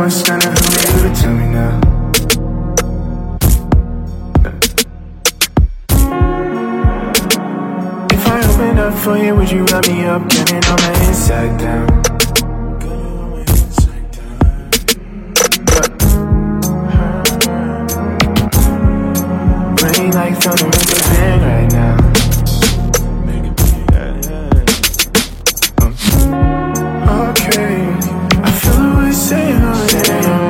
it's gonna hurt you to tell me now. If I opened up for you, would you wrap me up, getting on my inside down? Rain like thunder, make a bang right now. Okay, I feel what we're saying all day.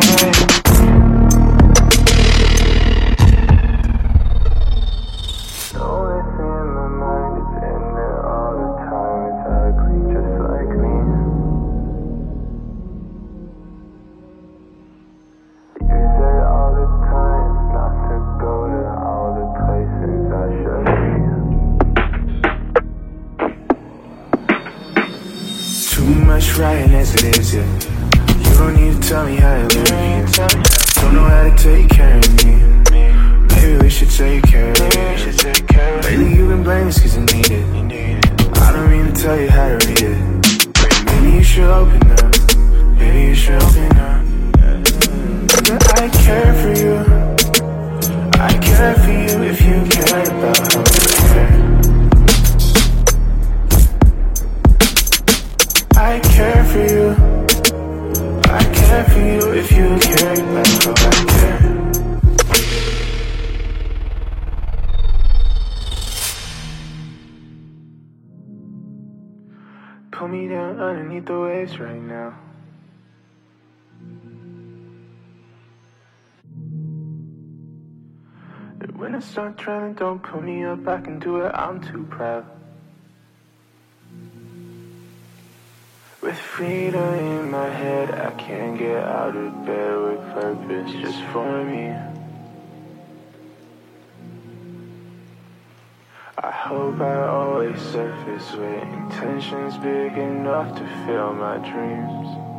Too much writing as it is, yeah. You don't need to tell me how you live. Don't know how to take care of me. Maybe we should take care of it. Lately you've been blaming us cause you need it. I don't mean to tell you how to read it. Maybe you should open up. Maybe you should open up. I care for you. I care for you if you care about how I care. I care for you. I care for you if you care about how I care. Pull me down underneath the waves right now. When I start drowning, don't pull me up, I can do it, I'm too proud. With freedom in my head, I can't get out of bed with purpose just for me. I hope I always surface with intentions big enough to fill my dreams.